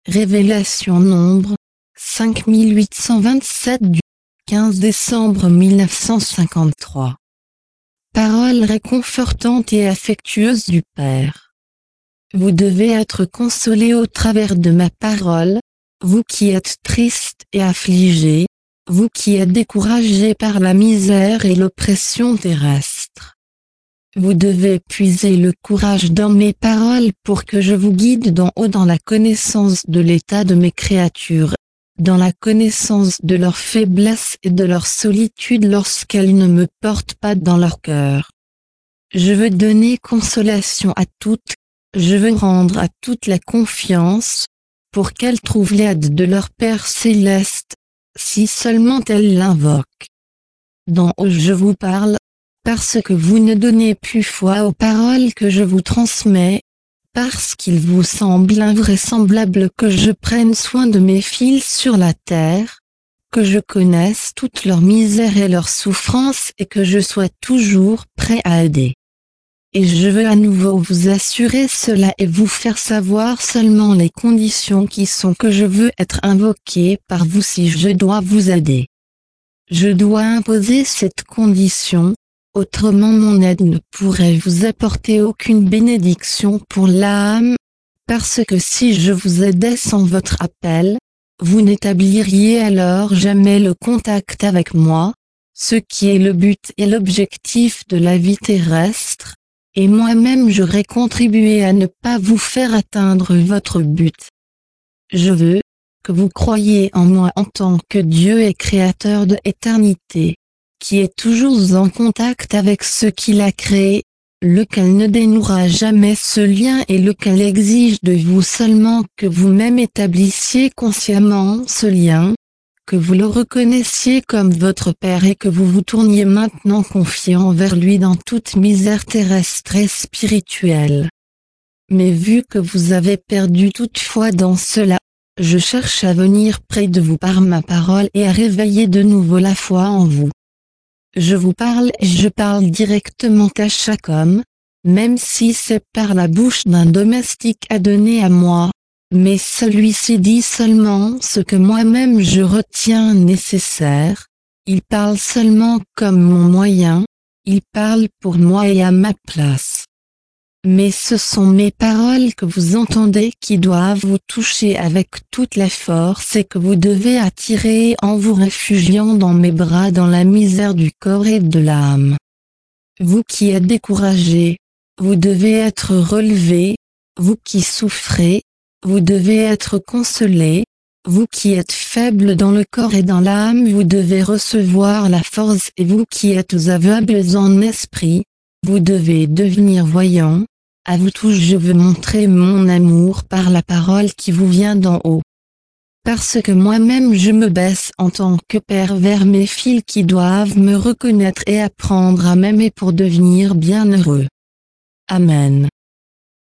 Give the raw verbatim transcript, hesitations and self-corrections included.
Révélation Nombre, cinq mille huit cent vingt-sept du quinze décembre mille neuf cent cinquante-trois. Parole réconfortante et affectueuse du Père. Vous devez être consolés au travers de ma parole, vous qui êtes tristes et affligés, vous qui êtes découragés par la misère et l'oppression terrestre. Vous devez puiser le courage dans mes paroles pour que je vous guide d'en haut dans la connaissance de l'état de mes créatures, dans la connaissance de leur faiblesse et de leur solitude lorsqu'elles ne me portent pas dans leur cœur. Je veux donner consolation à toutes, je veux rendre à toutes la confiance, pour qu'elles trouvent l'aide de leur Père céleste, si seulement elles l'invoquent. D'en haut je vous parle, parce que vous ne donnez plus foi aux paroles que je vous transmets, parce qu'il vous semble invraisemblable que je prenne soin de mes fils sur la terre, que je connaisse toute leur misère et leur souffrance et que je sois toujours prêt à aider. Et je veux à nouveau vous assurer cela et vous faire savoir seulement les conditions qui sont que je veux être invoqué par vous si je dois vous aider. Je dois imposer cette condition, autrement mon aide ne pourrait vous apporter aucune bénédiction pour l'âme, parce que si je vous aidais sans votre appel, vous n'établiriez alors jamais le contact avec moi, ce qui est le but et l'objectif de la vie terrestre, et moi-même j'aurais contribué à ne pas vous faire atteindre votre but. Je veux que vous croyiez en moi en tant que Dieu et créateur de éternité, qui est toujours en contact avec ce qu'il a créé, lequel ne dénouera jamais ce lien et lequel exige de vous seulement que vous-même établissiez consciemment ce lien, que vous le reconnaissiez comme votre Père et que vous vous tourniez maintenant confiant vers lui dans toute misère terrestre et spirituelle. Mais vu que vous avez perdu toute foi dans cela, je cherche à venir près de vous par ma parole et à réveiller de nouveau la foi en vous. Je vous parle et je parle directement à chaque homme, même si c'est par la bouche d'un domestique adonné à moi, mais celui-ci dit seulement ce que moi-même je retiens nécessaire, il parle seulement comme mon moyen, il parle pour moi et à ma place. Mais ce sont mes paroles que vous entendez qui doivent vous toucher avec toute la force et que vous devez attirer en vous réfugiant dans mes bras dans la misère du corps et de l'âme. Vous qui êtes découragés, vous devez être relevés, vous qui souffrez, vous devez être consolés, vous qui êtes faibles dans le corps et dans l'âme vous devez recevoir la force et vous qui êtes aveugles en esprit, vous devez devenir voyants. À vous tous je veux montrer mon amour par la parole qui vous vient d'en haut. Parce que moi-même je me baisse en tant que Père vers mes fils qui doivent me reconnaître et apprendre à m'aimer pour devenir bienheureux. Amen.